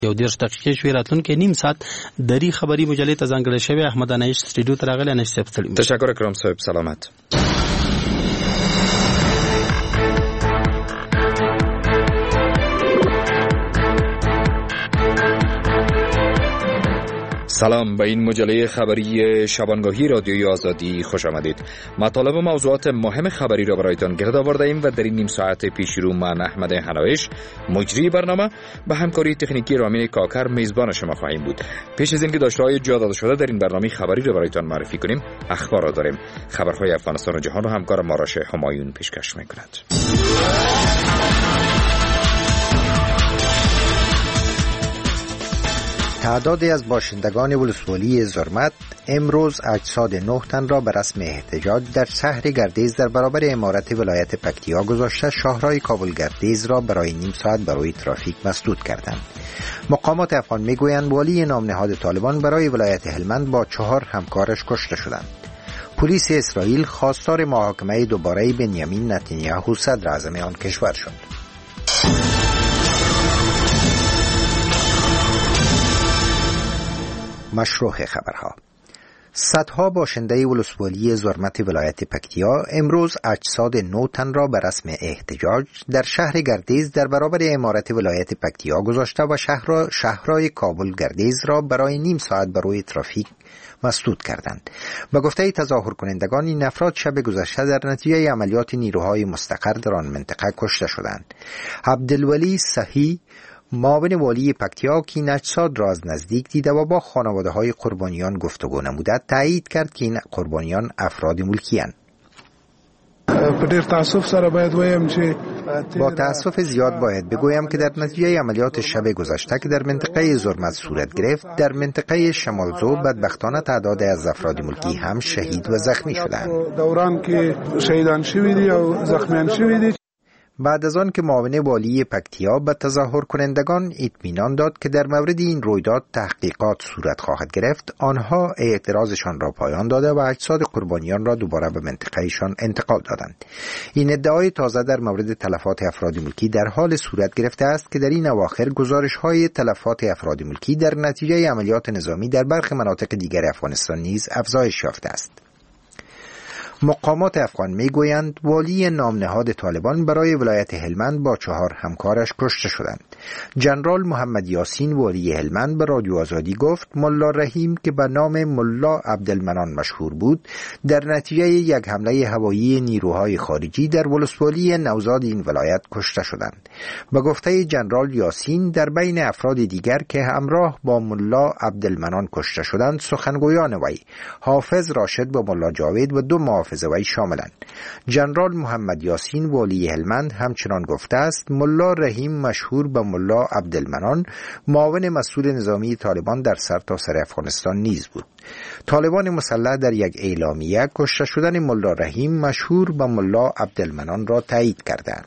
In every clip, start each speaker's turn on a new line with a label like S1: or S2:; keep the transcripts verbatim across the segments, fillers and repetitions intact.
S1: یو دیرش دقیقې شوې راتلونکې نیم ساعت دری خبري مجلې ته ځانګړې شوی. احمد انیش سټډیو ته راغلی. انیش صاحب ستړي.
S2: تشکر اکرام صاحب، سلامت. سلام، به این مجله خبری شبانگاهی رادیوی آزادی خوش آمدید. مطالب و موضوعات مهم خبری را برایتان گرد آورده ایم و در این نیم ساعت پیش رو من احمد هنوش مجری برنامه به همکاری تکنیکی رامین کاکر میزبان شما خواهیم بود. پیش از اینکه داشته‌های جا داده شده در این برنامه خبری را برایتان معرفی کنیم، اخبار را داریم. خبرهای افغانستان و جهان را همکار ماراشه همایون پیشکش می‌کند.
S3: تعدادی از باشندگان ولسوالی زرمت امروز اجساد نه تن را به رسم احتجاج در شهر گردیز در برابر امارت ولایت پکتیا گذاشته شاهراه کابل گردیز را برای نیم ساعت برای ترافیک مسدود کردند. مقامات افغان میگویند والی نام نهاد طالبان برای ولایت هلمند با چهار همکارش کشته شدند. پلیس اسرائیل خواستار محاکمه دوباره بنیامین نتانیاهو صدر اعظم آن کشور شد. مشروع خبرها. صدها باشنده ولسوالی زرمت ولایت پکتیا امروز اجساد نه تن را به رسم احتجاج در شهر گردیز در برابر امارت ولایت پکتیا گذاشته و شهر شهرهای کابل گردیز را برای نیم ساعت برای ترافیک مسدود کردند. به گفته تظاهر کنندگان این افراد شب گذشته در نتیجه عملیات نیروهای مستقر در آن منطقه کشته شدند. عبدالولی صحی معاون والی پکتیا که این اجساد را از نزدیک دیده و با خانواده های قربانیان گفتگو نموده تایید کرد که این قربانیان افراد ملکی‌اند. با تأسف زیاد باید بگویم که در نتیجه عملیات شب گذشته که در منطقه زرمت صورت گرفت، در منطقه شمالزو بدبختانه تعداد از افراد ملکی هم شهید و زخمی شدند.
S4: دوران که شهیدان شویدی و زخمیان شویدی.
S3: بعد از آن که معاون والی پکتیا به تظاهر کنندگان اطمینان داد که در مورد این رویداد تحقیقات صورت خواهد گرفت، آنها اعتراضشان را پایان داده و اجساد قربانیان را دوباره به منطقهشان انتقال دادند. این ادعای تازه در مورد تلفات افراد ملکی در حال صورت گرفته است که در این اواخر گزارش‌های تلفات افراد ملکی در نتیجه عملیات نظامی در برخی مناطق دیگر افغانستان نیز افزایش یافته است. مقامات افغان میگویند والی نام نهاد طالبان برای ولایت هلمند با چهار همکارش کشته شدند. جنرال محمد یاسین والی هلمند به رادیو آزادی گفت ملا رحیم که به نام ملا عبدالمنان مشهور بود در نتیجه یک حمله هوایی نیروهای خارجی در ولسوالی نوزاد این ولایت کشته شدند. به گفته جنرال یاسین در بین افراد دیگر که همراه با ملا عبدالمنان کشته شدند سخنگویان وی حافظ راشد و ملا جاوید و دو محافظ وی شاملند. جنرال محمد یاسین والی هلمند همچنان گفته است ملا رحیم مشهور به ملا عبدالمنان معاون مسئول نظامی طالبان در سرتاسر افغانستان نیز بود. طالبان مسلح در یک اعلامیه کشته شدن ملا رحیم مشهور به ملا عبدالمنان را تایید کردند.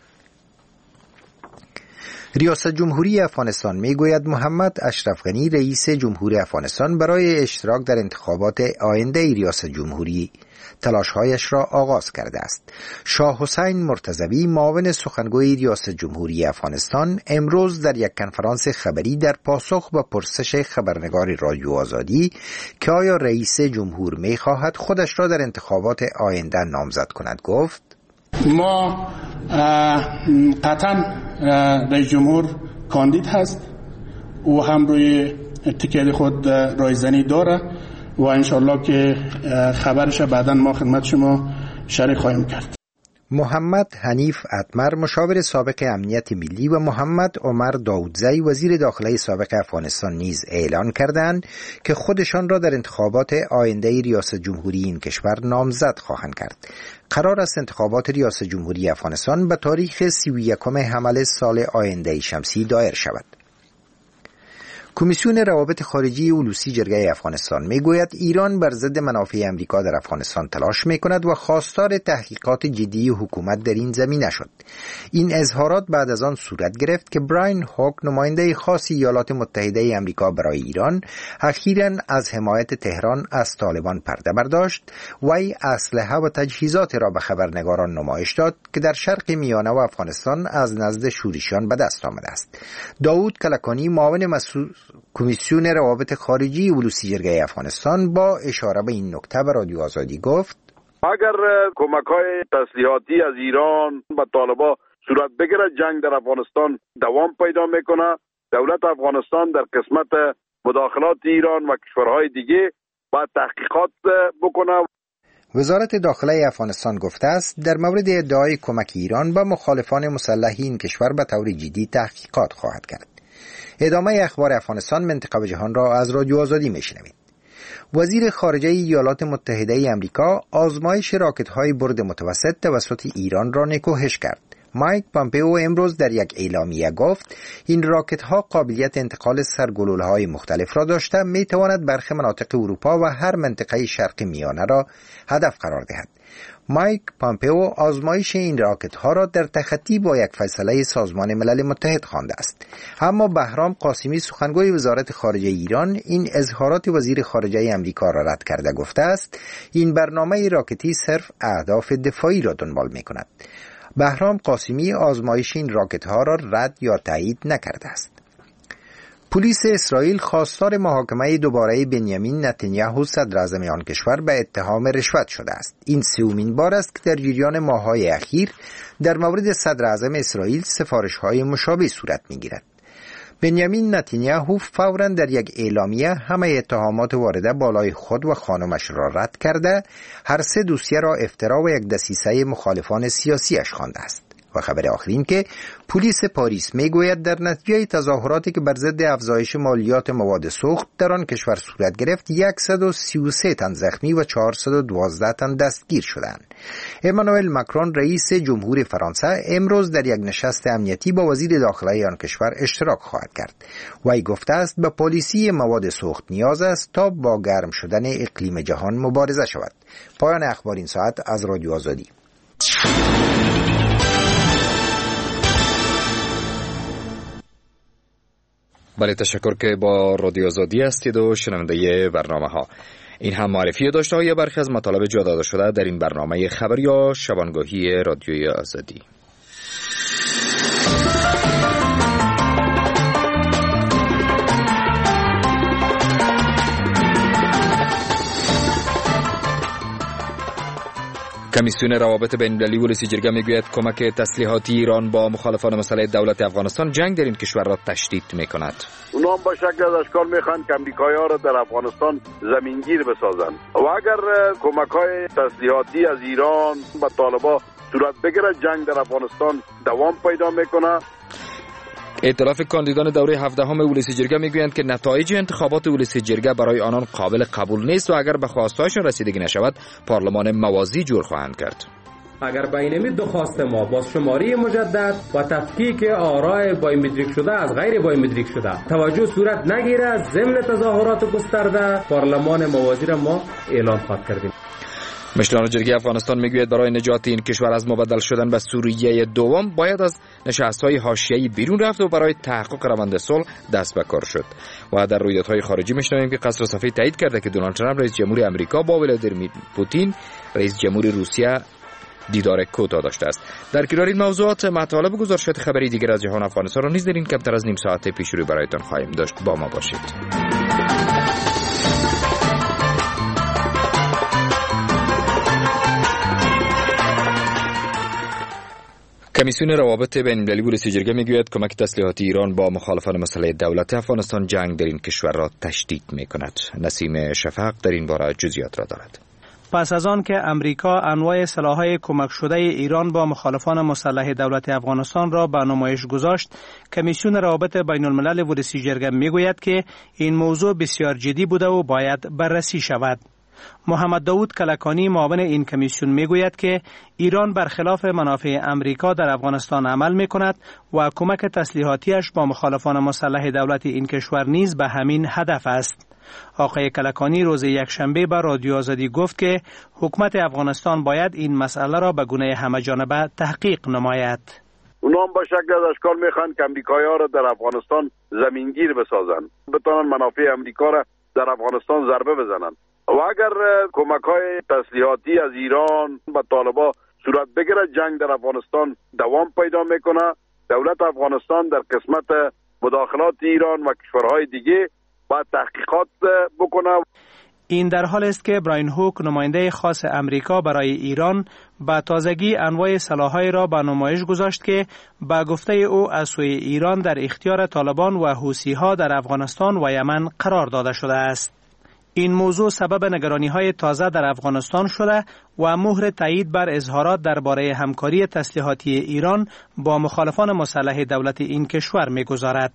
S3: ریاست جمهوری افغانستان میگوید محمد اشرف غنی رئیس جمهور افغانستان برای اشتراک در انتخابات آینده ریاست جمهوری تلاش‌هایش را آغاز کرده است. شاه حسین مرتضوی معاون سخنگوی ریاست جمهوری افغانستان امروز در یک کنفرانس خبری در پاسخ به پرسش خبرنگار رادیو آزادی که آیا رئیس جمهور می‌خواهد خودش را در انتخابات آینده نامزد کند گفت
S5: ما قطعا رئیس جمهور کاندید هست او هم روی تیکه خود رایزنی داره و انشالله که خبرش بعداً ما خدمت شما شریک خواهیم کرد.
S3: محمد حنیف اتمر مشاور سابق امنیت ملی و محمد عمر داودزی وزیر داخله سابق افغانستان نیز اعلان کردند که خودشان را در انتخابات آینده ریاست جمهوری این کشور نامزد خواهند کرد. قرار است انتخابات ریاست جمهوری افغانستان به تاریخ سی و یکم حمل سال آینده شمسی دایر شود. کمیسیون روابط خارجی اولوسی جرگه افغانستان میگوید ایران بر ضد منافع امریکا در افغانستان تلاش میکند و خواستار تحقیقات جدی حکومت در این زمینه شد. این اظهارات بعد از آن صورت گرفت که براین هوک، نماینده خاص ایالات متحده امریکا برای ایران، اخیراً از حمایت تهران از طالبان پرده برداشت و ای اسلحه و تجهیزات را به خبرنگاران نمایش داد که در شرق میانه و افغانستان از نزد شورشیان به دست آمده است. داوود کلکانی، معاون مسئول کمیسیون روابط خارجی اولوسی جرگه افغانستان، با اشاره به این نکته به رادیو آزادی گفت:
S6: اگر کمک‌های تسلیحاتی از ایران به طالبان صورت بگیره، جنگ در افغانستان دوام پیدا میکنه. دولت افغانستان در قسمت مداخلات ایران و کشورهای دیگه باید تحقیقات بکنه.
S3: وزارت داخله افغانستان گفته است در مورد ادعای کمک ایران به مخالفان مسلح این کشور به طور جدی تحقیقات خواهد کرد. ادامه اخبار افغانستان، منطقه و جهان را از رادیو آزادی میشنوید. وزیر خارجه ایالات متحده امریکا آزمایش راکت‌های برد متوسط توسط ایران را نکوهش کرد. مایک پامپئو امروز در یک اعلامیه گفت این راکت‌ها قابلیت انتقال سرگلوله‌های مختلف را داشته، می‌تواند برخی مناطق اروپا و هر منطقه شرق میانه را هدف قرار دهد. مایک پامپئو آزمایش این راکت‌ها را در تخطی با یک فیصله سازمان ملل متحد خوانده است. اما بهرام قاسمی، سخنگوی وزارت خارجه ایران، این اظهارات وزیر خارجه امریکا را رد کرده گفته است این برنامه راکتی صرف اهداف دفاعی را دنبال می‌کند. بهرام قاسمی آزمایش این راکت‌ها را رد یا تایید نکرده است. پلیس اسرائیل خواستار محاکمه دوباره بنیامین نتانیاهو صدر اعظم آن کشور به اتهام رشوت شده است. این سومین بار است که در جریان ماه‌های اخیر در مورد صدر اعظم اسرائیل سفارش‌های مشابه صورت می‌گیرد. بنیامین نتانیاهو فوراً در یک اعلامیه همه اتهامات وارده بالای خود و خانمش را رد کرده، هر سه دوسیه را افترا و یک دسیسه مخالفان سیاسیش خوانده است. و خبر آخرین که پلیس پاریس میگوید در نتیجه تظاهراتی که بر ضد افزایش مالیات مواد سوخت در آن کشور صورت گرفت، صد و سی و سه تن زخمی و چهارصد و دوازده تن دستگیر شدند. امانوئل ماکرون رئیس جمهور فرانسه امروز در یک نشست امنیتی با وزیر داخله آن کشور اشتراک خواهد کرد. وی گفته است به پالیسی مواد سوخت نیاز است تا با گرم شدن اقلیم جهان مبارزه شود. پایان اخبار این ساعت از رادیو آزادی.
S2: بله، تشکر که با رادیو آزادی هستید و شنونده برنامه ها. این هم معرفی داشته های برخی از مطالب جا داده شده در این برنامه خبری یا شبانگاهی رادیوی آزادی. کمیسیون روابط بین المللی اولوسی جرگه میگوید کمک تسلیحاتی ایران با مخالفان مسلح دولت افغانستان جنگ در این کشور را تشدید میکند.
S6: اونا هم با شکل از اشکال میخوان که امریکایی‌ها را در افغانستان زمینگیر بسازند و اگر کمک‌های تسلیحاتی از ایران به طالبان صورت بگیره، جنگ در افغانستان دوام پیدا میکنه.
S2: ائتلاف کاندیدان دوره هفدهم اولوسی جرگه میگویند که نتایج انتخابات اولوسی جرگه برای آنان قابل قبول نیست و اگر به خواستهایشان رسیدگی نشود پارلمان موازی جور خواهند کرد.
S7: اگر بینمی دو خواست ما باز شماری مجدد و تفکیک آراء بایومتریک شده از غیر بایومتریک شده توجه صورت نگیره، ضمن تظاهرات گسترده پارلمان موازی را ما اعلام خواهد کردیم.
S2: مشلان جرگه افغانستان میگوید برای نجات این کشور از مبدل شدن به سوریه دوم باید از نشست‌های حاشیه‌ای بیرون رفت و برای تحقق روند صلح دست به کار شد. و در رویدادهای خارجی میشنویم که قصر صفحه تایید کرده که دونالد ترامپ رئیس جمهوری آمریکا با ولادیمیر پوتین رئیس جمهوری روسیه دیدار کوتاه داشته است. در کنار این موضوعات مطالب و گزارشات خبری دیگر از جهان افغانستان را نیز در این کمتر از نیم ساعت پیش رو برایتان خواهیم داشت. با ما باشید. کمیسیون روابط بین المللی اولوسی جرگه میگوید کمک تسلیحاتی ایران با مخالفان مسلح دولت افغانستان جنگ در این کشور را تشدید میکند. نسیم شفق در این باره جزئیات را دارد.
S1: پس از آن که امریکا انواع سلاح‌های کمک شده ایران با مخالفان مسلح دولت افغانستان را به نمایش گذاشت، کمیسیون روابط بین الملل اولوسی جرگه میگوید که این موضوع بسیار جدی بوده و باید بررسی شود. محمد داود کلکانی معاون این کمیسیون میگوید که ایران برخلاف منافع امریکا در افغانستان عمل میکند و کمک تسلیحاتیش با مخالفان مسلح دولت این کشور نیز به همین هدف است. آقای کلکانی روز یکشنبه به رادیو آزادی گفت که حکومت افغانستان باید این مسئله را به گونه همه‌جانبه تحقیق نماید.
S6: اونا هم با شکل از اشکال میخوان که امریکایی‌ها را در افغانستان زمینگیر بسازن، بتونن منافع امریکا را در افغانستان ضربه بزنن و اگر کمک‌های تسلیحاتی از ایران به طالبان صورت بگیره، جنگ در افغانستان دوام پیدا میکنه. دولت افغانستان در قسمت مداخلات ایران و کشورهای دیگه باید تحقیقات بکنه.
S1: این در حال است که براین هوک نماینده خاص امریکا برای ایران با تازگی انواع سلاح‌های را به نمایش گذاشت که با گفته او از سوی ایران در اختیار طالبان و حوثی‌ها در افغانستان و یمن قرار داده شده است. این موضوع سبب نگرانی‌های تازه در افغانستان شده و مهر تایید بر اظهارات درباره همکاری تسلیحاتی ایران با مخالفان مسلح دولت این کشور می‌گذارد.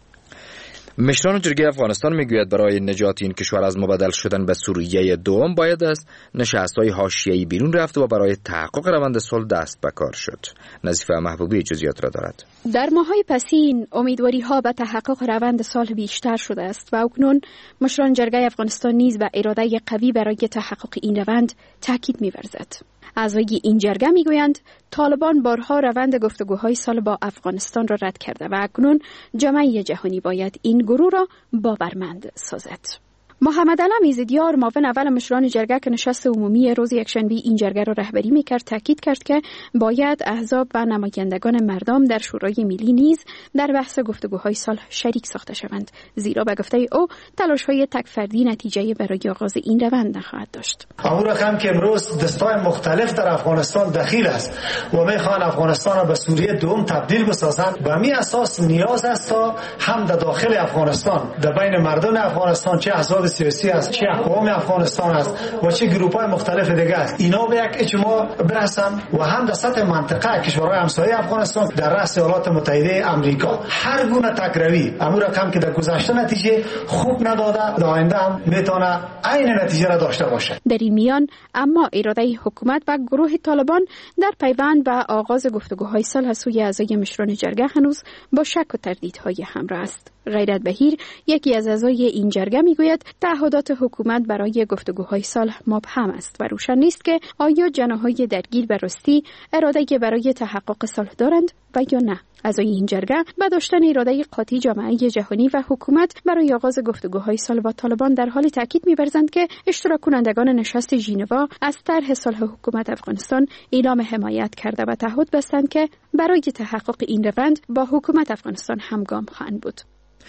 S2: مشران جرگه افغانستان میگوید برای نجات این کشور از مبدل شدن به سوریه دوم باید از نشست‌های حاشیه‌ای بیرون رفت و برای تحقق روند صلح دست به کار شد. نظیفه محبوبی جزئیات را دارد.
S8: در ماه‌های پسین امیدواری‌ها به تحقق روند صلح بیشتر شده است و اکنون مشران جرگه افغانستان نیز به اراده قوی برای تحقق این روند تاکید می‌ورزد. اعضای این جرگه میگویند طالبان بارها روند گفتگوهای صلح با افغانستان را رد کرده و اکنون جامعه جهانی باید این گروه را باورمند سازد. محمد علم ایزدیار معاون اول مشران جرگه که نشست عمومی روز یکشنبه این جرگه را رهبری میکرد تاکید کرد که باید احزاب و نمایندگان مردم در شورای ملی نیز در بحث گفتگوهای صلح شریک ساخته شوند، زیرا به گفته او تلاش‌های تک فردی نتیجه برای آغاز این روند نخواهد داشت.
S9: اون رقم که امروز دستای مختلف در افغانستان دخیل است و میخوان افغانستان را به سوریه دوم تبدیل بسازند، به می اساس نیاز است تا هم در داخل افغانستان در بین مردم افغانستان چه احزاب سیاسی است، چه اقوام افغانستان است و چه گروه‌های مختلف دیگه است، اینا به یک اجماع برسن و هم در سطح منطقه کشورهای همسایه افغانستان در رأس ایالات متحده آمریکا هر گونه تکروی امور رقم که در گذشته نتیجه خوب نداده در آینده هم میتونه عین نتیجه را داشته باشه.
S8: در این میان اما اراده حکومت و گروه طالبان در پیوند به آغاز گفتگوهای صلح سوی اعضای مشران جرگه هنوز با شک و تردیدهای همراه است. غیرت بهیر یکی از اعضای این جرگه میگوید تعهدات حکومت برای گفتگوهای صلح مبهم است و روشن نیست که آیا جناح‌های درگیر به راستی اراده برای تحقق صلح دارند و یا نه. اعضای این جرگه به داشتن اراده قاطع جامعه جهانی و حکومت برای آغاز گفتگوهای صلح با طالبان در حال تاکید می‌ورزند که اشتراک کنندگان نشست ژنوا از طرح صلح حکومت افغانستان اعلام حمایت کرده و تعهد بستند که برای تحقق این روند با حکومت افغانستان همگام خواهند بود.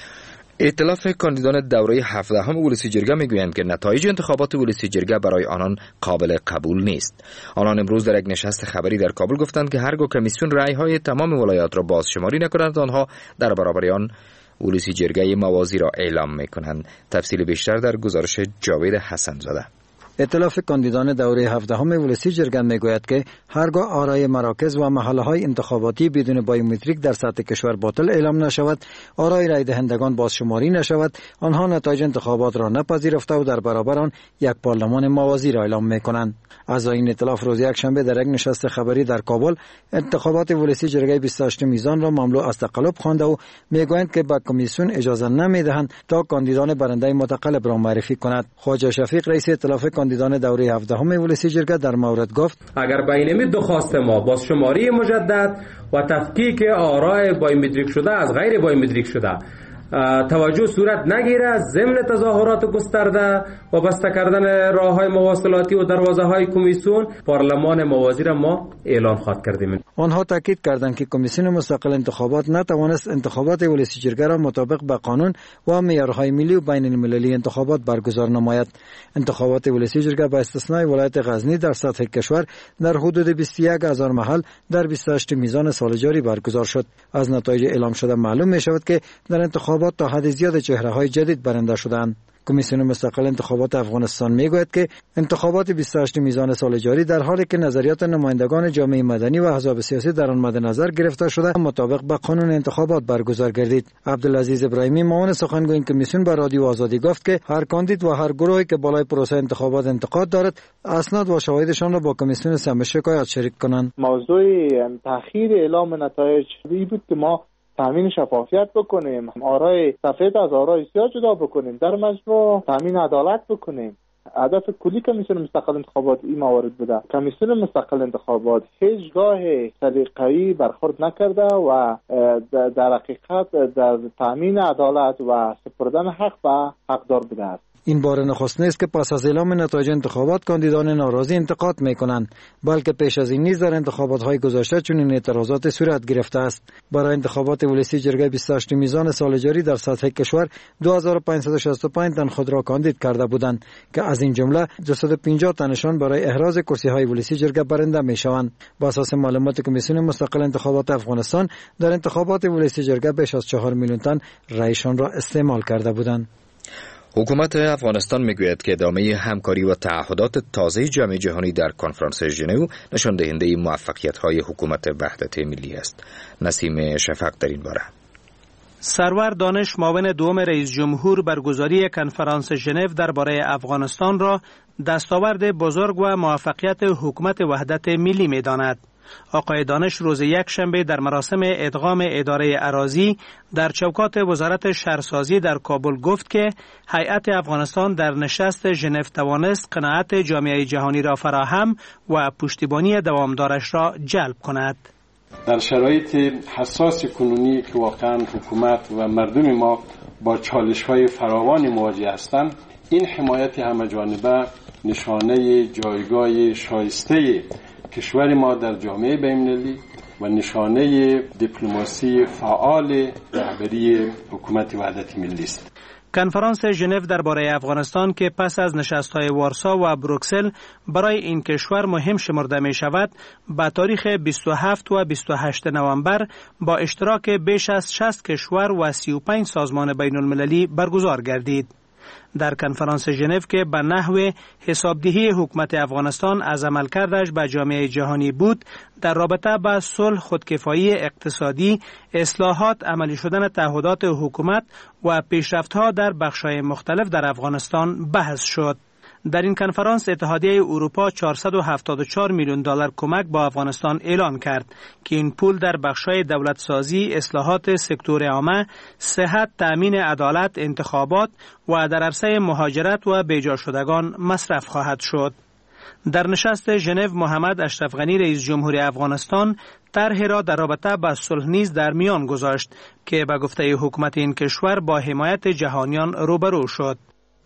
S2: ائتلاف کاندیدان دوره هفدهم ولسی جرگه میگویند که نتایج انتخابات ولسی جرگه برای آنان قابل قبول نیست. آنان امروز در یک نشست خبری در کابل گفتند که هرگاه کمیسیون رأی‌های تمام ولایات را بازشماری نکنند، آنها در برابر آن ولسی جرگه موازی را اعلام میکنند. تفصیل بیشتر در گزارش جاوید حسن زاده.
S10: ائتلاف کاندیدان دوره هفدهم ولسی جرگه میگوید که هرگاه آرای مراکز و محله‌های انتخاباتی بدون بایومتریک در سطح کشور باطل اعلام نشود، آرای رای دهندگان بازشماری نشود، آنها نتایج انتخابات را نپذیرفته و در برابر آن یک پارلمان موازی را اعلام میکنند. اعضای این ائتلاف روز یکشنبه در یک نشست خبری در کابل انتخابات ولسی جرگه بیست و هشت میزان را مملو از تقلب خوانده و میگویند که به کمیسیون اجازه نمیدهند تا کاندیدان برنده متقلب را معرفی کند. خواجه شفیق رئیس ائتلاف کاندیدان دوره هفدهم ولسی جرگه در مورد گفت:
S7: اگر بین دو خواست ما بازشماری مجدد و تفکیک آرای بایومتریک شده از غیر بایومتریک شده توجه صورت نگیره، ضمن تظاهرات گسترده و بسته کردن راه‌های مواصلاتی و دروازه‌های کمیسیون، پارلمان موازی را ما اعلان خواهد کردیم.
S10: آنها تاکید کردند که کمیسیون مستقل انتخابات نتوانست انتخابات ولسی جرگه را مطابق با قانون و معیارهای ملی و بین المللی انتخابات برگزار نماید. انتخابات ولسی جرگه با استثنای ولایت غزنی در سطح کشور در حدود بیست و یک هزار محل در بیست و هشت میزان سال جاری برگزار شد. از نتایج اعلام شده معلوم می شود که در انتخابات تا حد زیاد چهره‌های جدید برنده شدند. کمیسیون مستقل انتخابات افغانستان میگوید که انتخابات بیست و هشت میزان سال جاری در حالی که نظریات نمایندگان جامعه مدنی و احزاب سیاسی در آن مد نظر گرفته شده مطابق با قانون انتخابات برگزار گردید. عبدالعزیز ابراهیمی معاون سخنگوی این کمیسیون به رادیو آزادی گفت که هر کاندید و هر گروهی که بالای پروسه انتخابات انتقاد دارد اسناد و شواهدشان را با کمیسیون سم شکایت شریک کنند.
S11: موضوع تأخیر اعلام نتایج این بود که ما تامین شفافیت بکنیم، آرای سفید از آرای سیاه جدا بکنیم، در مجموع تامین عدالت بکنیم. هدف کلی کمیسیون مستقل انتخابات این موارد بوده. کمیسیون مستقل انتخابات هیچگاه سلیقه‌ای برخورد نکرده و در حقیقت در تامین عدالت و سپردن حق به حقدار بوده است.
S10: این بار نخست نیست که پس از اعلام نتایج انتخابات کاندیدان ناراضی انتقاد میکنند، بلکه پیش از این نیز در انتخابات های گذشته چنین اعتراضات صورت گرفته است. برای انتخابات ولسی جرگه بیست و هشت میزان سال جاری در سطح کشور دو هزار و پانصد و شصت و پنج تن خود را کاندید کرده بودند که از این جمله دویست و پنجاه تنشان برای احراز کرسی های ولسی جرگه برنده میشوند. با اساس معلومات کمیسیون مستقل انتخابات افغانستان در انتخابات ولسی جرگه بیش از چهار میلیون تن رایشان را استعمال کرده بودند.
S2: حکومت افغانستان میگوید که ادامه همکاری و تعهدات تازه جامعه جهانی در کنفرانس ژنو نشان دهنده موفقیت‌های حکومت وحدت ملی است. نسیم شفق در این باره.
S1: سرور دانش معاون دوم رئیس جمهور برگزاری کنفرانس ژنو درباره افغانستان را دستاورد بزرگ و موفقیت حکومت وحدت ملی می‌داند. آقای دانش روز یک شنبه در مراسم ادغام اداره اراضی در چوکات وزارت شهرسازی در کابل گفت که هیئت افغانستان در نشست ژنو توانست قناعت جامعه جهانی را فراهم و پشتیبانی دوامدارش را جلب کند.
S12: در شرایط حساس کنونی که واقعا حکومت و مردم ما با چالش‌های فراوانی مواجه هستند، این حمایت همه‌جانبه نشانه جایگاه شایسته کشور ما در جامعه بین‌المللی و نشانه دیپلماسی فعال رهبری حکومت وحدت ملی است.
S1: کنفرانس ژنو درباره افغانستان که پس از نشست‌های وارسا و بروکسل برای این کشور مهم شمرده می شود، به تاریخ بیست و هفت و بیست و هشت نوامبر با اشتراک بیش از شصت کشور و سی و پنج سازمان بین‌المللی برگزار گردید. در کنفرانس ژنو که به نحو حسابدهی حکومت افغانستان از عملکردش به جامعه جهانی بود، در رابطه با صلح، خودکفایی اقتصادی، اصلاحات، عملی شدن تعهدات حکومت و پیشرفت‌ها در بخش‌های مختلف در افغانستان بحث شد. در این کنفرانس اتحادیه اروپا چهارصد و هفتاد و چهار میلیون دلار کمک با افغانستان اعلان کرد که این پول در بخش‌های دولت‌سازی، اصلاحات سکتور عامه، صحت، تأمین عدالت، انتخابات و در عرصه مهاجرت و بیجا شدگان مصرف خواهد شد. در نشست ژنو محمد اشرف غنی رئیس جمهوری افغانستان طرحی را در رابطه با صلح نیز در میان گذاشت که به گفته حکومت این کشور با حمایت جهانیان روبرو شد.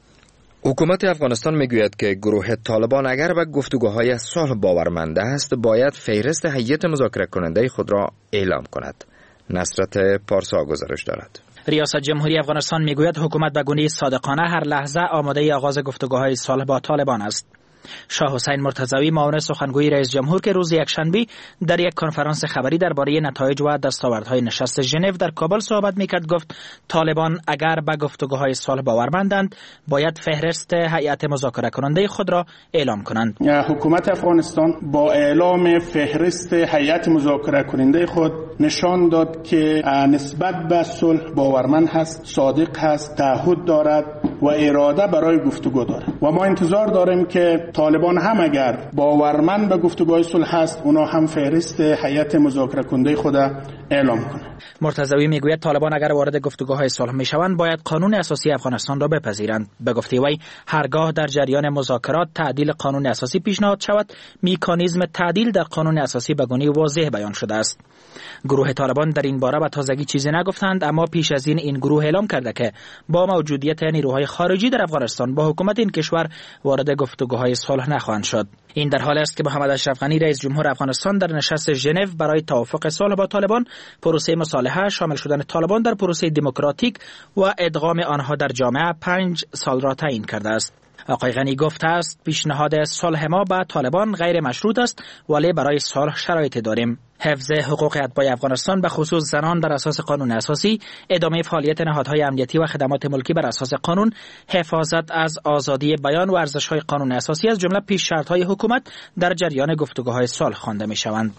S2: حکومت افغانستان میگوید که گروه طالبان اگر به گفتگوهای صلح باورمند است باید فهرست هیئت مذاکره کننده خود را اعلام کند. نصرت پارسا گزارش دارد.
S13: ریاست جمهوری افغانستان میگوید حکومت به گونه صادقانه هر لحظه آماده آغاز گفتگوهای صلح با طالبان است. شاه حسین مرتضوی معاون سخنگوی رئیس جمهور که روز یکشنبه در یک کنفرانس خبری درباره نتایج و دستاوردهای نشست ژنو در کابل صحبت میکرد گفت طالبان اگر به گفتگوهای صلح باورمندند باید فهرست هیئت مذاکره کننده خود را اعلام کنند.
S5: حکومت افغانستان با اعلام فهرست هیئت مذاکره کننده خود نشان داد که نسبت به صلح باورمند هست، صادق هست، تعهد دارد و اراده برای گفتگو دارد و ما انتظار داریم که طالبان هم اگر باورمند به گفتگوهای صلح هست اونا هم فهرست هیئت مذاکره کننده خود اعلام کنند.
S13: مرتضوی میگوید طالبان اگر وارد گفتگوهای صلح میشوند باید قانون اساسی افغانستان را بپذیرند. به گفته وی هرگاه در جریان مذاکرات تعدیل قانون اساسی پیشنهاد شود مکانیزم تعدیل در قانون اساسی به گونه واضح بیان شده است. گروه طالبان در این باره به تازگی چیزی نگفتند، اما پیش از این این گروه اعلام کرده که با موجودیت نیروهای خارجی در افغانستان با حکومت این کشور وارد گفتگوهای صلح نخواهند شد. این در حالی است که محمد اشرف غنی رئیس جمهور افغانستان در نشست ژنو برای توافق صلح با طالبان، پروسه مصالحه، شامل شدن طالبان در پروسه دموکراتیک و ادغام آنها در جامعه پنج سال را تعیین کرده است. آقای غنی گفته است پیشنهاد صلح ما با طالبان غیر مشروط است ولی برای صلح شرایط داریم. حفظ حقوق اتباع افغانستان به خصوص زنان بر اساس قانون اساسی، ادامه فعالیت نهادهای امنیتی و خدمات ملکی بر اساس قانون، حفاظت از آزادی بیان و ارزش‌های قانون اساسی از جمله پیش شرط‌های حکومت در جریان گفتگوهای صلح خوانده می‌شوند.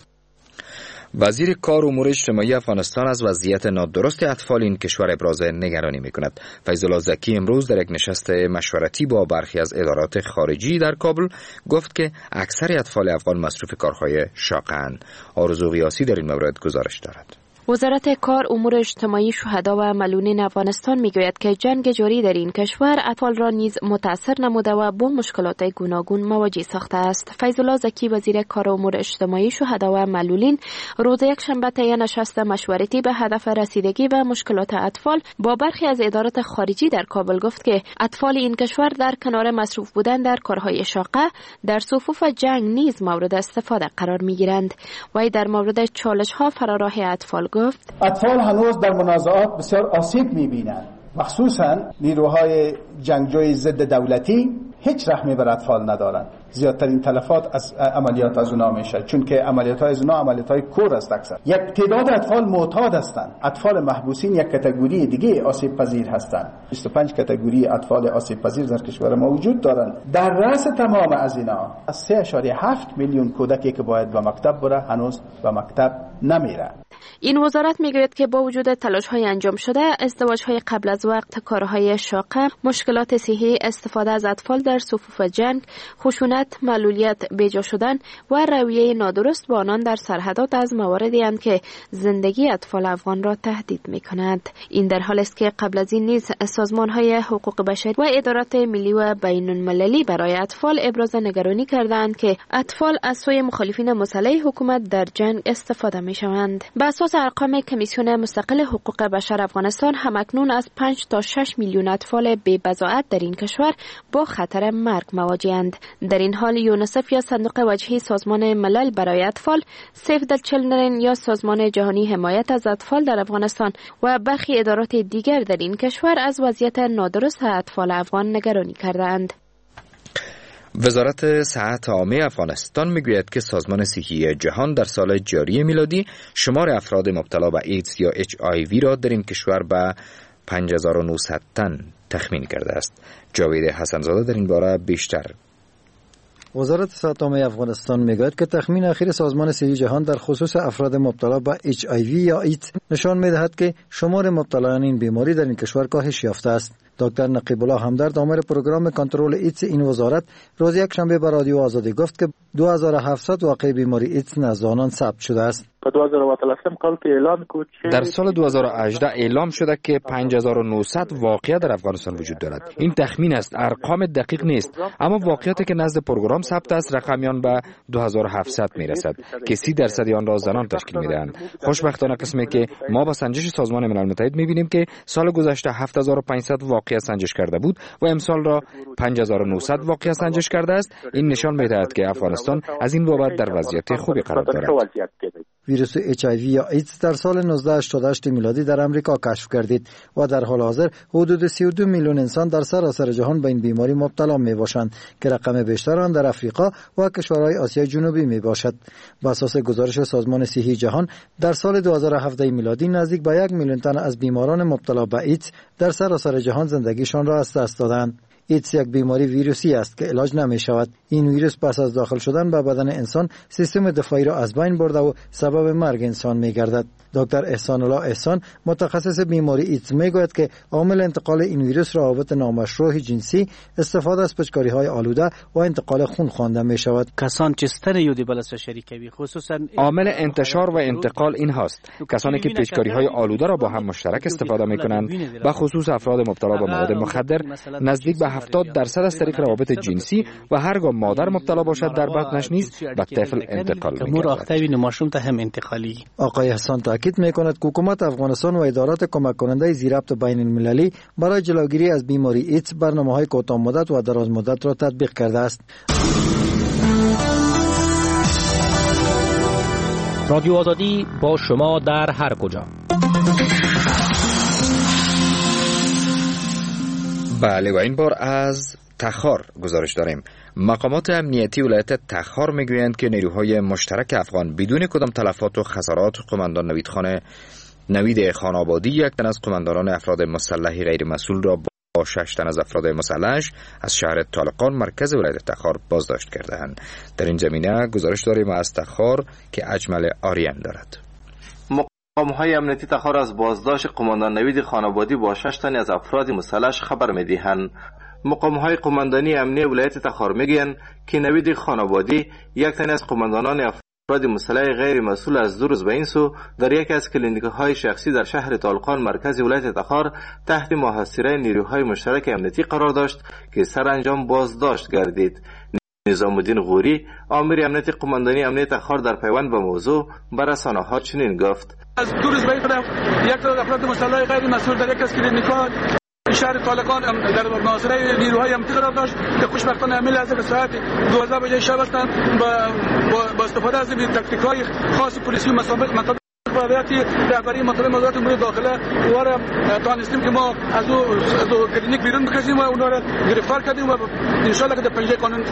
S2: وزیر کار و امور اجتماعی افغانستان از وضعیت نادرست اطفال این کشور ابراز نگرانی می‌کند. فیض الله زکی امروز در یک نشست مشورتی با برخی از ادارات خارجی در کابل گفت که اکثر اطفال افغان مصروف کارهای شاقه‌اند. آرزو غیاثی در این مورد گزارش دارد.
S14: وزارت کار، امور اجتماعی، شهدا و ملولین افغانستان میگوید که جنگ جاری در این کشور اطفال را نیز متاثر نموده و با مشکلات گوناگون مواجه ساخته است. فیض الله زکی وزیر کار و امور اجتماعی، شهدا و ملولین روز یکشنبه طی نشست مشورتی به هدف رسیدگی به مشکلات اطفال با برخی از ادارات خارجی در کابل گفت که اطفال این کشور در کنار مصروف بودن در کارهای شاقه در صفوف جنگ نیز مورد استفاده قرار میگیرند. و در مورد چالش‌ها فراراه اطفال گفت
S15: اطفال هنوز در منازعات بسیار آسیب می‌بینند، مخصوصاً نیروهای جنگجوی ضد دولتی هیچ رحمی بر اطفال ندارند. زیادترین تلفات از عملیات از اونا میشه، چون که عملیات های از اونا عملیات های کور است. اکثر یک تعداد اطفال معتاد هستند. اطفال محبوسین یک کاتگوری دیگه آسیب پذیر هستند. بیست و پنج کاتگوری اطفال آسیب پذیر در کشور ما وجود دارند. در رأس تمام از اینا از سه ممیز هفت میلیون کودکی که باید به مکتب بره هنوز به مکتب نمیره.
S14: این وزارت میگوید که با وجود تلاش‌های انجام شده، ازدواج‌های قبل از وقت، کارهای شاقه، مشکلات صحی، استفاده از اطفال در صفوف جنگ، خشونت، معلولیت، بیجا شدن و رویه نادرست با آنان در سرحدات از مواردی اند که زندگی اطفال افغان را تهدید می‌کند. این در حالی است که قبل از این نیز سازمان‌های حقوق بشری و ادارات ملی و بین‌المللی برای اطفال ابراز نگرانی کردند که اطفال از سوی مخالفین مسلح حکومت در جنگ استفاده می‌شوند. بر اساس ارقام کمیسیون مستقل حقوق بشر افغانستان، همکنون از پنج تا شش میلیون اطفال بی بضاعت در این کشور با خطر مرگ مواجه‌اند. در این حال یونیسف یا صندوق وجهی سازمان ملل برای اطفال، سیو د چیلدرن یا سازمان جهانی حمایت از اطفال در افغانستان و برخی ادارات دیگر در این کشور از وضعیت نادرست اطفال افغان نگرانی کردند.
S2: وزارت صحت عامه افغانستان میگوید که سازمان صحی جهان در سال جاری میلادی شمار افراد مبتلا به ایدز یا اچ آی وی را در این کشور به پنج هزار و نهصد تن تخمین کرده است. جاوید حسنزاده در این باره بیشتر.
S10: وزارت صحت عامه افغانستان میگوید که تخمین اخیر سازمان صحی جهان در خصوص افراد مبتلا به اچ آی وی یا ایدز نشان میدهد که شمار مبتلایان این بیماری در این کشور کاهش یافته است. دکتر نقیب الله همدرد، آمر پروگرام کنترل ایدز این وزارت، روز یک شنبه به رادیو آزادی گفت که دو هزار و هفتصد واقعه بیماری ایدز نزد آنان ثبت شده است.
S2: در سال دو هزار و هجده اعلام شده که پنج هزار و نهصد واقعه در افغانستان وجود دارد. این تخمین است، ارقام دقیق نیست، اما واقعیتی که نزد پروگرام ثبت است رقمیان به دو هزار و هفتصد میرسد که سی درصد آن را زنان تشکیل میدهند. خوشبختانه قسمی که ما با سنجش سازمان ملل متحد میبینیم که سال گذشته هفت هزار و پانصد واقعه سنجش کرده بود و امسال را پنج هزار و نهصد واقعه سنجش کرده است. این نشان میدهد که افغانستان از این بابت در وضعیت خوبی قرار دارد.
S10: ویروس اچ آی وی یا ایدز در سال نوزده هشتاد و هشت میلادی در امریکا کشف گردید و در حال حاضر حدود سی و دو میلیون انسان در سراسر جهان به این بیماری مبتلا می باشند که رقم بیشتر آن در افریقا و کشورهای آسیای جنوبی می باشد. بر اساس گزارش سازمان صحی جهان، در سال دو هزار و هفده میلادی نزدیک به یک میلیون تن از بیماران مبتلا به ایدز در سراسر جهان زندگیشان را از دست دادند. ایدز یک بیماری ویروسی است که علاج نمی شود. این ویروس پس از داخل شدن به بدن انسان سیستم دفاعی را از بین برده و سبب مرگ انسان می گردد. دکتر احسان الله احسان، متخصص بیماری ایدز، می گوید که عامل انتقال این ویروس روابط نامشروع جنسی، استفاده از پچکاری‌های آلوده و انتقال خون خوانده می شود.
S1: کسان که ستن یودی بلس شریکوی خصوصا
S2: عامل انتشار و انتقال این هاست. کسانی که پچکاری‌های آلوده را با هم مشترک استفاده می کنند، به خصوص افراد مبتلا به مواد مخدر، نزدیک به هفتاد درصد از طریق روابط جنسی و هرگاه مادر مبتلا باشد در بطنش نیز به طفل انتقال
S1: می‌کند.
S10: آقای حسان تاکید می‌کند که حکومت افغانستان و ادارات کمک کننده زیربط بین المللی برای جلوگیری از بیماری ایدز برنامه‌های کوتاه مدت و دراز مدت را تطبیق کرده است.
S13: رادیو آزادی با شما در هر کجا.
S2: بله، و این بار از تخار گزارش داریم. مقامات امنیتی ولایت تخار میگویند که نیروهای مشترک افغان بدون کدام تلفات و خسارات قماندان نوید خان نوید خان‌آبادی یک تن از قماندانان افراد مسلح غیر مسئول را با شش تن از افراد مسلحش از شهر طالقان مرکز ولایت تخار بازداشت کردند. در این زمینه گزارش داریم از تخار که اجمل آریان دارد.
S16: مقام‌های امنیتی تخار از بازداشت قماندان نوید خان‌آبادی با شش تن از افراد مسلحش خبر می‌دهند. مقام‌های قماندانی امنیتی ولایت تخار میگویند که نوید خان‌آبادی یک تن از قماندانان افراد مسلح غیر مسئول از دو روز به این سو در یکی از کلینیک‌های شخصی در شهر طالقان مرکز ولایت تخار تحت محاصره نیروهای مشترک امنیتی قرار داشت که سرانجام بازداشت گردید. نظام الدین غوری آمر امنیتی قماندانی امنیت تخار در پیوند به موضوع بر رسانه‌ها چنین گفت:
S17: از دو روز به این یک تعداد افراد مسلح غیر مسئول در یک از کلینیک‌ها شهر طالقان در محاصره نیروهای امنیتی قرار داشت که خوشبختانه عمل از ساعت دوازده بجه شب هستند با با استفاده از تاکتیک‌های خاص پلیسی و مطابق فعالیتی رهبری مطلب موضوعات امور داخله و را توانستیم که ما از او از کلینیک بیرون بکشیم و اونها را گرفتار کردیم و ان شاء الله که در پنجه قانون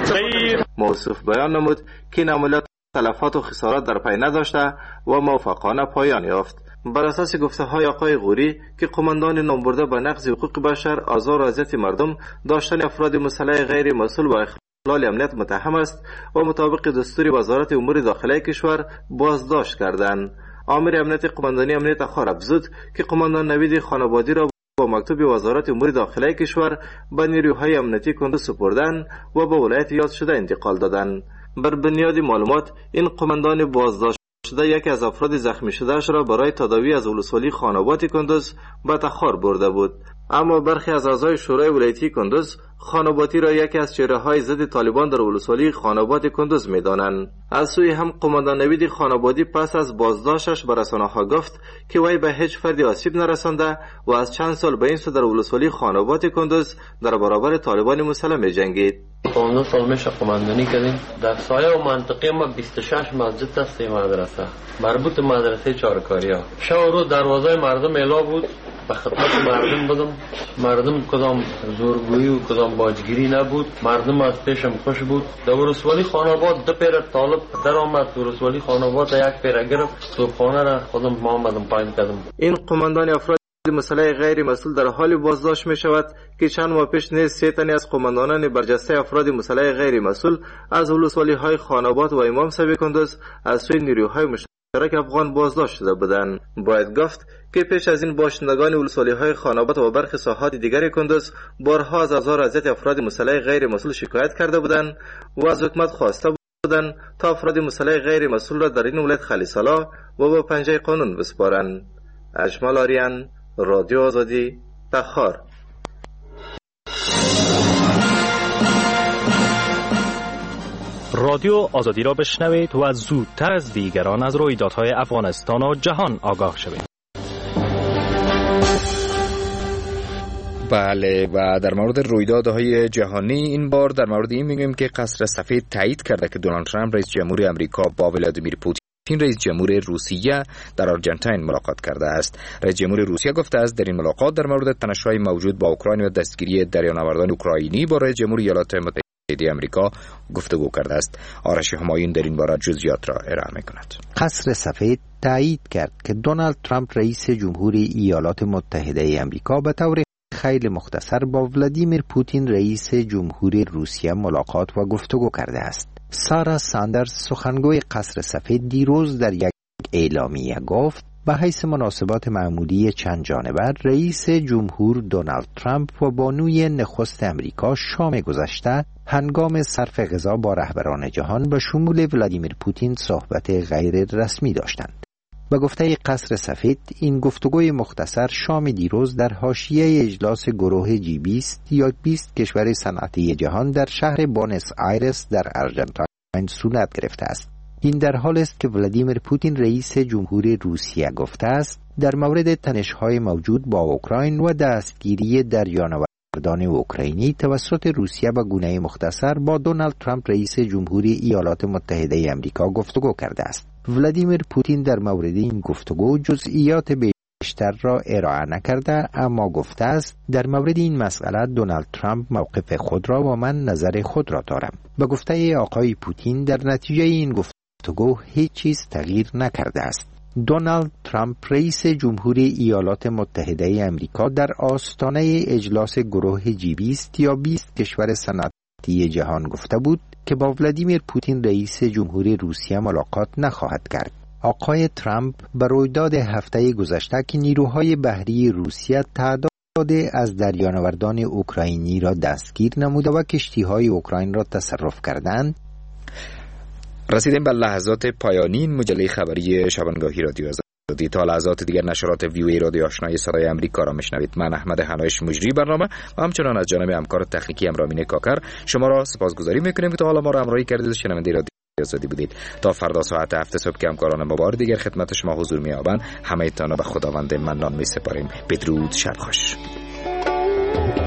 S16: موصوف بیان نمود که این عملیات تلفات و خسارات در پی نداشته و موفقانه پایان یافت. بر اساس گفته های آقای غوری که قماندان نامبرده به نقض حقوق بشر، آزار و اذیت مردم، داشتن افراد مسلح غیر مسئول و اخلال امنیت متهم است و مطابق دستور وزارت امور داخله کشور بازداشت کردند. آمر امنیت قماندانی امنیت تخار افزود که قماندان نوید خان‌آبادی را با مکتوب وزارت امور داخله کشور به نیروهای امنیتی کندوز سپردن و به ولایت یاد شده انتقال دادند. بر بنیاد معلومات این قماندان بازداشت شده یکی از افراد زخمی شدهش را برای تداوی از ولسوالی خان‌آباد کندوز به تخار برده بود، اما برخی از اعضای شورای ولایتی کندوز خان‌آبادی را یکی از چهره‌های ضد طالبان در ولسوالی خان‌آباد کندوز می‌دانند. از سوی هم قماندان نوید خان‌آبادی پس از بازداشتش به رسانه‌ها گفت که وی به هیچ فردی آسیب نرسانده و از چند سال به این سو در ولسوالی خان‌آباد کندوز در برابر طالبان مسلح می‌جنگید.
S18: پانزده سال میشه قماندانی کردیم. در سایه و منطقه ما بیست و شش مسجد است مدرسه مربوط مدرسه چارکاریا. شب و روز دروازه مردم اعلا بود، به خدمت مردم بودم. مردم کدام زورگویی و کدام باجگیری نبود، مردم از پیشم خوش بود. در ولسوالی خان‌آباد دو پیر طالب در آمد، ولسوالی خان‌آباد یک پیر گرفت، صبحانه را خودم ما آمدم پایین کردم.
S16: این قماندان افراد مسلح غیر مسئول در حال بازداشت می شود که چند ماه پیش نیز سه تن از قماندانان برجسته افراد مسلح غیر مسئول از ولسوالی های خان‌آباد و امام صاحب کندوز از سوی نیروهای مشترک افغان بازداشت شده بودند. باید گفت که پیش از این باشندگان ولسوالی های خان‌آباد و برخی ساحات دیگر کندوز بارها از آزار و اذیت افراد مسلح غیر مسئول شکایت کرده بودند و از حکومت خواسته بودند تا افراد مسلح غیر مسئول را در این ولایت خلیص‌الله و با پنجه قانون بسپارند. اجمل آریان، رادیو آزادی، تخار.
S19: رادیو آزادی را بشنوید و زودتر از دیگران از رویدادهای افغانستان و جهان آگاه شوید.
S2: بله، و در مورد رویدادهای جهانی این بار در مورد این میگیم که قصر سفید تایید کرده که دونالد ترامپ رئیس جمهور آمریکا با ولادیمیر پوتین رئیس جمهور روسیه در آرژانتین ملاقات کرده است. رئیس جمهور روسیه گفته است در این ملاقات در مورد تنش‌های موجود با اوکراین و دستگیری دریانوردان اوکراینی با رئیس جمهور ایالات متحده آمریکا گفتگو کرده است. آرش همایون در این باره جزئیات را ارائه می‌کند.
S3: قصر سفید تایید کرد که دونالد ترامپ رئیس جمهور ایالات متحده آمریکا به طور خیلی مختصر با ولادیمیر پوتین رئیس جمهور روسیه ملاقات و گفتگو کرده است. سارا ساندرز سخنگوی قصر سفید دیروز در یک اعلامیه گفت به حیث مناسبات معمولی چند جانبه رئیس جمهور دونالد ترامپ و بانوی نخست امریکا شام گذشته هنگام صرف غذا با رهبران جهان به شمول ولادیمیر پوتین صحبت غیر رسمی داشتند. به گفته قصر سفید این گفتگوی مختصر شام دیروز در حاشیه اجلاس گروه جی بیست یا بیست کشور صنعتی جهان در شهر بونس آیرس در آرژانتین صورت گرفته است. این در حالی است که ولادیمیر پوتین رئیس جمهور روسیه گفته است در مورد تنش‌های موجود با اوکراین و دستگیری دریانوردان اوکراینی توسط روسیه به گونه مختصر با دونالد ترامپ رئیس جمهور ایالات متحده آمریکا گفتگو کرده است. ولادیمیر پوتین در مورد این گفتگو جزئیات بیشتر را ارائه نکرده، اما گفته است در مورد این مسئله دونالد ترامپ موقف خود را و من نظر خود را دارم. به گفته آقای پوتین در نتیجه این گفتگو هیچ چیز تغییر نکرده است. دونالد ترامپ رئیس جمهوری ایالات متحده امریکا در آستانه اجلاس گروه جی بیست یا بیست کشور صنعتی جهان گفته بود که با ولادیمیر پوتین رئیس جمهوری روسیه ملاقات نخواهد کرد. آقای ترامپ به رویداد هفته گذشته که نیروهای بحری روسیه تعداد از دریانوردان اوکراینی را دستگیر نموده و کشتی‌های اوکراین را تصرف کردند،
S2: رسیدیم به لحظات پایانی این مجله خبری شبانگاهی رادیو آزادی. تا لحظات دیگر نشرات ویوی رادیو آشنای صدای امریکا را میشنوید. من احمد هنایش مجری برنامه و همچنان از جانب همکار تکنیکی امرامین کاکر شما را سپاسگزاری میکنیم که تا حالا ما را همراهی کردید و شنونده رادیو آزادی بودید. تا فردا ساعت هفت صبح که همکاران ما بار دیگر خدمت شما حضور می‌یابند، همه تان را به خداوند منان می‌سپاریم. بدرود، شب خوش.